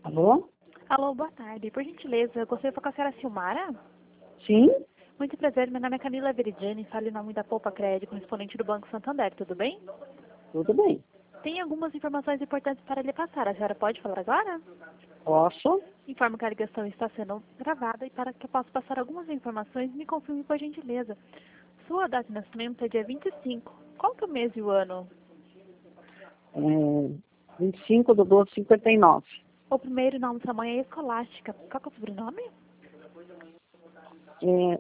Alô? Alô, boa tarde. Por gentileza, eu gostaria de falar com a senhora Silmara? Sim? Muito prazer, meu nome é Camila Veridiane, falo em nome da Poupa Crédito, correspondente do Banco Santander, tudo bem? Tudo bem. Tem algumas informações importantes para lhe passar, a senhora pode falar agora? Posso? Informo que a ligação está sendo gravada e para que eu possa passar algumas informações, me confirme por gentileza. Sua data de nascimento é dia 25. Qual que é o mês e o ano? 25/12/59. O primeiro nome da sua mãe é Escolástica. Qual que é o sobrenome? É,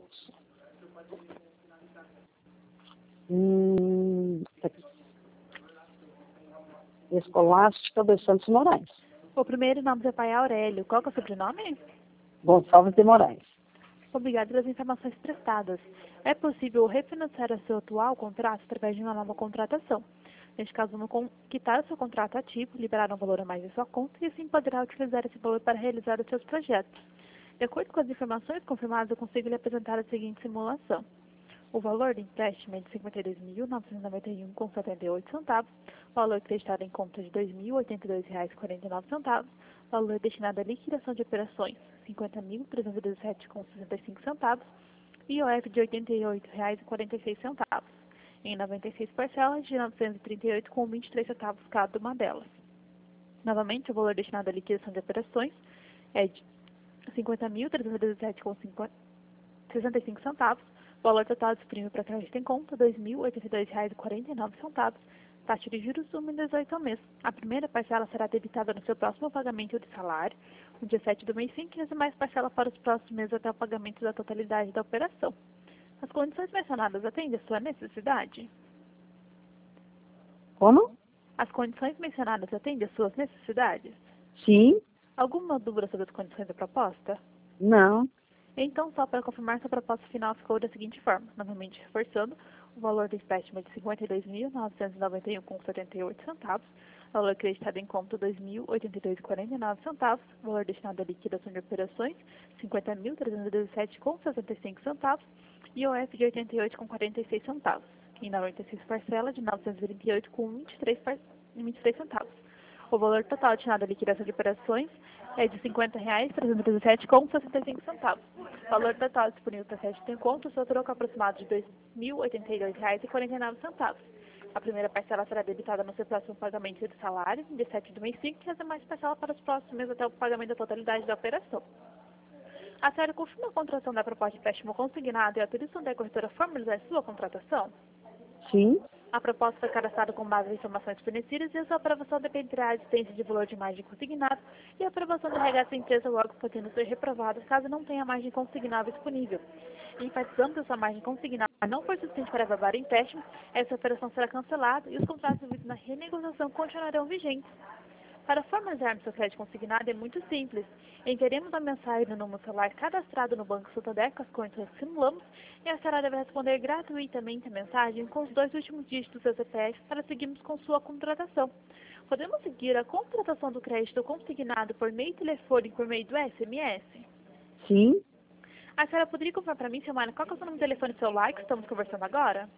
hum, Escolástica dos Santos Moraes. O primeiro nome do seu pai é Aurélio. Qual que é o sobrenome? Gonçalves de Moraes. Obrigada pelas informações prestadas. É possível refinanciar o seu atual contrato através de uma nova contratação. Neste caso, vamos quitar o seu contrato ativo, liberar um valor a mais em sua conta e assim poderá utilizar esse valor para realizar os seus projetos. De acordo com as informações confirmadas, eu consigo lhe apresentar a seguinte simulação. O valor do empréstimo é de R$ 52.991,78, valor acreditado em conta de R$ 2.082,49, valor destinado à liquidação de operações R$ 50.317,65 e IOF de R$ 88,46, em 96 parcelas de R$ 938,23 cada uma delas. Novamente, o valor destinado à liquidação de operações é de R$ 50.317,65, valor total disponível para crédito em conta, R$ 2.082,49, taxa de juros 1,18 ao mês. A primeira parcela será debitada no seu próximo pagamento de salário, no dia 7 do mês seguinte, e as demais parcelas para os próximos meses até o pagamento da totalidade da operação. As condições mencionadas atendem à sua necessidade? Como? As condições mencionadas atendem às suas necessidades? Sim? Alguma dúvida sobre as condições da proposta? Não? Então, só para confirmar, sua proposta final ficou da seguinte forma, novamente reforçando, o valor do empréstimo é de R$ 52.991,78, valor acreditado em conta R$ 2.082,49, valor destinado à liquidação de operações R$ 50.317,65 e IOF de R$ 88,46, em 96 parcelas de R$ 928,23. O valor total destinado à liquidação de operações é de R$ 50.317,65. O valor total disponível para crédito em conta, o seu troco aproximado de R$ 2.082,49. A primeira parcela será debitada no seu próximo pagamento de salário, de 7 do mês seguinte, e as demais parcelas para os próximos meses até o pagamento da totalidade da operação. A senhora confirma a contratação da proposta de empréstimo consignado e autoriza a corretora a formalizar sua contratação? Sim? A proposta foi cadastrada com base em informações fornecidas e a sua aprovação dependerá da existência de valor de margem consignado e a aprovação da regata da empresa logo podendo ser reprovada caso não tenha margem consignável disponível. Enfatizando que a sua margem consignada não for suficiente para aprovar o empréstimo, essa operação será cancelada e os contratos envolvidos na renegociação continuarão vigentes. Para formalizarmos seu crédito consignado é muito simples. Enviaremos a mensagem no número celular cadastrado no Banco Santander com as condições que simulamos e a senhora deve responder gratuitamente a mensagem com os 2 últimos dígitos do seu CPF para seguirmos com sua contratação. Podemos seguir a contratação do crédito consignado por meio telefônico e por meio do SMS? Sim? A senhora poderia confirmar para mim, Silmara, qual é o seu número de telefone celular que estamos conversando agora?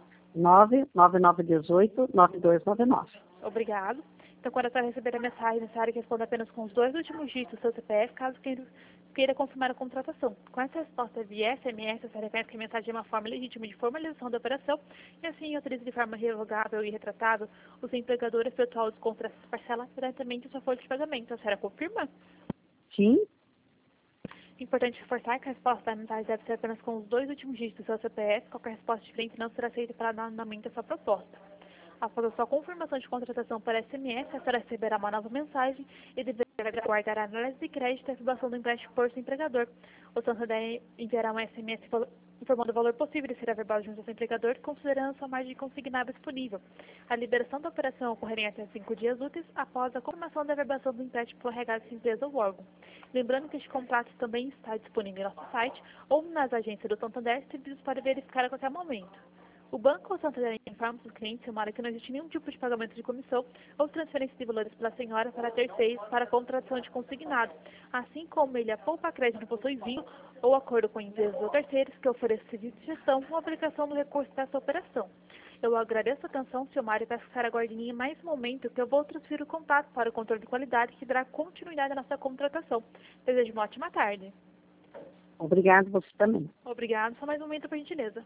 99918-9299. Obrigado. Então, quando a senhora receber a mensagem, necessário que responda apenas com os 2 últimos dígitos do seu CPF, caso queira confirmar a contratação. Com essa resposta via SMS, a senhora refere que a mensagem é uma forma legítima de formalização da operação e assim autoriza de forma revogável e retratável o seu empregador a efetuar o desconto dessas parcelas diretamente da sua folha de pagamento. A senhora confirma? Sim? Importante reforçar que a resposta da mensagem deve ser apenas com os 2 últimos dígitos do seu CPF. Qualquer resposta diferente não será aceita para dar andamento à sua proposta. Após a sua confirmação de contratação por SMS, a senhora receberá uma nova mensagem e deverá aguardar a análise de crédito e a aprovação do empréstimo por seu empregador. O Santander enviará um SMS informando o valor possível de ser averbado junto ao seu empregador, considerando sua margem consignável disponível. A liberação da operação ocorrerá em até 5 dias úteis após a confirmação da averbação do empréstimo por regado de empresa ou órgão. Lembrando que este contrato também está disponível em nosso site ou nas agências do Santander, serviços para verificar a qualquer momento. O Banco Santander informa os clientes, Silmara, que não existe nenhum tipo de pagamento de comissão ou transferência de valores pela senhora para terceiros para contratação de consignado, assim como ele, a Poupa Crédito, não possui vínculo ou acordo com empresas ou terceiros que ofereçam serviço de gestão com aplicação do recurso dessa operação. Eu agradeço a atenção, Silmara, e peço que a senhora aguarde em linha mais um momento que eu vou transferir o contato para o controle de qualidade que dará continuidade à nossa contratação. Desejo uma ótima tarde. Obrigado, você também. Obrigado. Só mais um momento, por gentileza.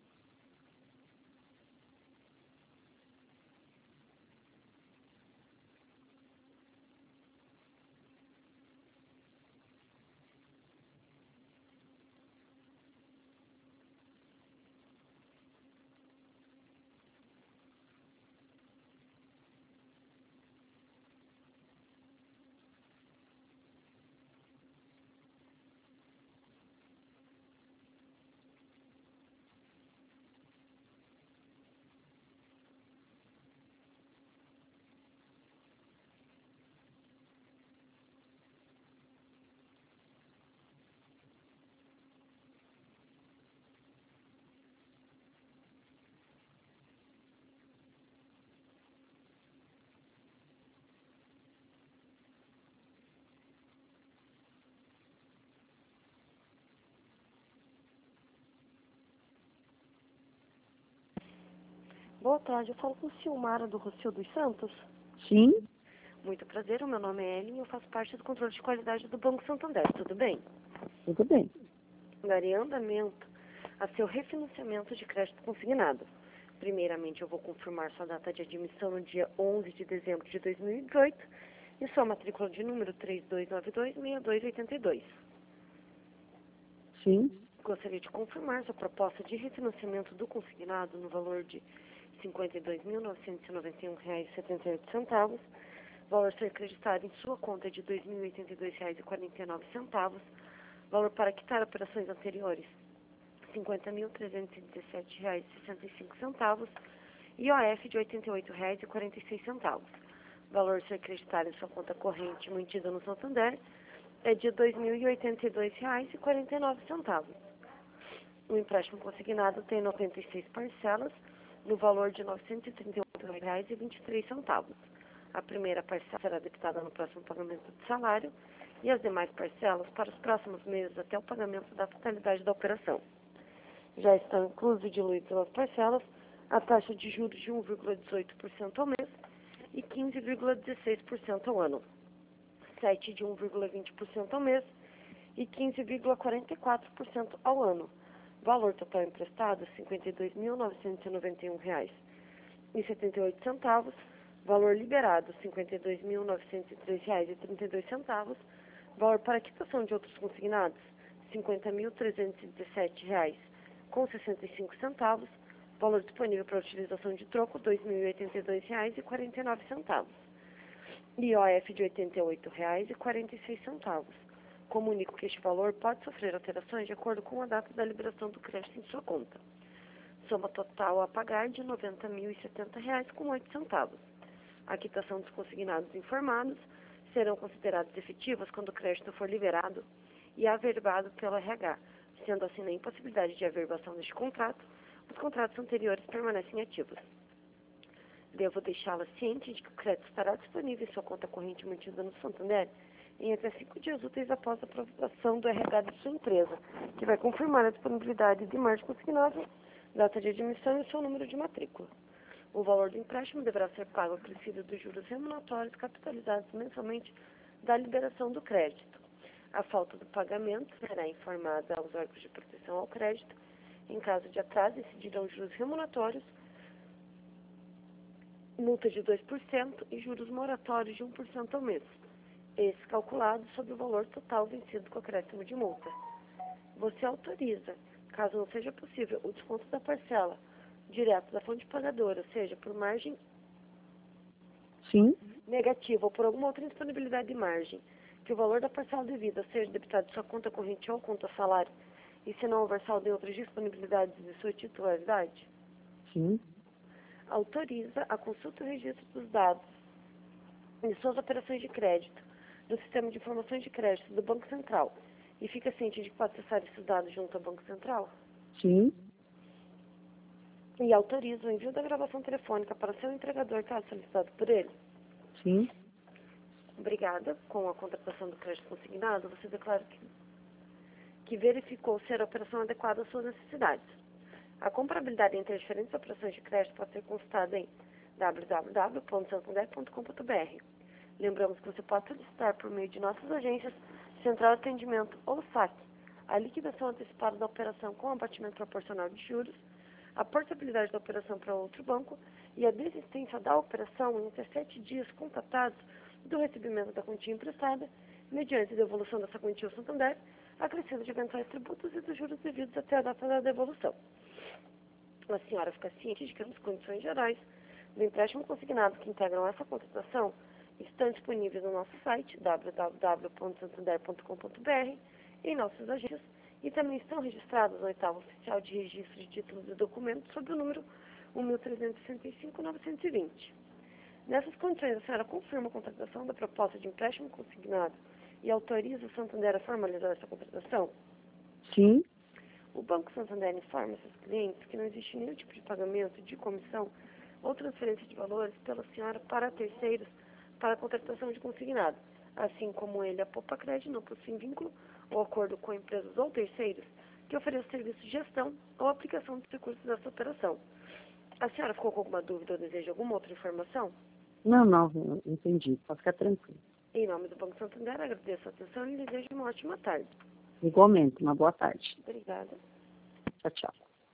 Boa tarde, eu falo com Silmara do Rocio dos Santos. Sim, Muito prazer, o meu nome é Ellen e eu faço parte do controle de qualidade do Banco Santander, tudo bem? tudo bem. Darei andamento a seu refinanciamento de crédito consignado. Primeiramente, eu vou confirmar sua data de admissão no dia 11 de dezembro de 2018 e sua matrícula de número 3292-6282. Sim, Gostaria de confirmar sua proposta de refinanciamento do consignado no valor de R$ 52.991,78, valor ser acreditado em sua conta de R$ 2.082,49, valor para quitar operações anteriores R$ 50.317,65 e IOF de R$ 88,46. Valor ser acreditado em sua conta corrente mantida no Santander é de R$ 2.082,49. O empréstimo consignado tem 96 parcelas no valor de R$ 938,23. A primeira parcela será debitada no próximo pagamento de salário e as demais parcelas para os próximos meses até o pagamento da totalidade da operação. Já estão inclusos e diluídos nas parcelas a taxa de juros de 1,18% ao mês e 15,16% ao ano, 7 de 1,20% ao mês e 15,44% ao ano. Valor total emprestado, R$ 52.991,78. Valor liberado, R$ 52.903,32. Valor para quitação de outros consignados, R$ 50.317,65. Valor disponível para utilização de troco, R$ 2.082,49. IOF de R$ 88,46. Comunico que este valor pode sofrer alterações de acordo com a data da liberação do crédito em sua conta. Soma total a pagar de R$ 90.070,08. A quitação dos consignados informados serão consideradas efetivas quando o crédito for liberado e averbado pelo RH. Sendo assim, na impossibilidade de averbação deste contrato, os contratos anteriores permanecem ativos. Devo deixá-la ciente de que o crédito estará disponível em sua conta corrente mantida no Santander em até 5 dias úteis após a aprovação do RH de sua empresa, que vai confirmar a disponibilidade de margem consignável, data de admissão e seu número de matrícula. O valor do empréstimo deverá ser pago acrescido dos juros remuneratórios capitalizados mensalmente da liberação do crédito. A falta do pagamento será informada aos órgãos de proteção ao crédito. Em caso de atraso, incidirão juros remuneratórios, multa de 2% e juros moratórios de 1% ao mês. Esse calculado sobre o valor total vencido com acréscimo de multa. Você autoriza, caso não seja possível, o desconto da parcela direto da fonte pagadora, seja por margem sim, negativa ou por alguma outra indisponibilidade de margem, que o valor da parcela devida seja debitado de sua conta corrente ou conta salário, e se não houver saldo em outras disponibilidades de sua titularidade. sim, Autoriza a consulta e registro dos dados de suas operações de crédito do Sistema de Informações de Crédito do Banco Central e fica ciente de que pode acessar esses dados junto ao Banco Central. sim, e autoriza o envio da gravação telefônica para seu entregador, caso solicitado por ele. Sim. Obrigada. Com a contratação do crédito consignado, você declara que verificou ser a operação adequada às suas necessidades. A comparabilidade entre as diferentes operações de crédito pode ser consultada em www.santander.com.br. Lembramos que você pode solicitar por meio de nossas agências, Central de Atendimento ou SAC, a liquidação antecipada da operação com abatimento proporcional de juros, a portabilidade da operação para outro banco e a desistência da operação em até 7 dias contados do recebimento da quantia emprestada, mediante devolução dessa quantia ao Santander, acrescendo de eventuais tributos e dos juros devidos até a data da devolução. A senhora fica ciente de que as condições gerais do empréstimo consignado que integram essa contratação estão disponíveis no nosso site, www.santander.com.br, em nossas agências, e também estão registrados no 8º Oficial de Registro de Títulos e Documentos sob o número 1.365.920. Nessas condições, a senhora confirma a contratação da proposta de empréstimo consignado e autoriza o Santander a formalizar essa contratação? Sim. O Banco Santander informa seus clientes que não existe nenhum tipo de pagamento de comissão ou transferência de valores pela senhora para terceiros para a contratação de consignado, assim como ele, a Poupa Crédito, não possui vínculo ou acordo com empresas ou terceiros que ofereçam serviço de gestão ou aplicação dos recursos dessa operação. A senhora ficou com alguma dúvida ou deseja alguma outra informação? Não, entendi. Pode ficar tranquilo. Em nome do Banco Santander, agradeço a atenção e lhe desejo uma ótima tarde. Igualmente, uma boa tarde. Obrigada. Tchau, tchau.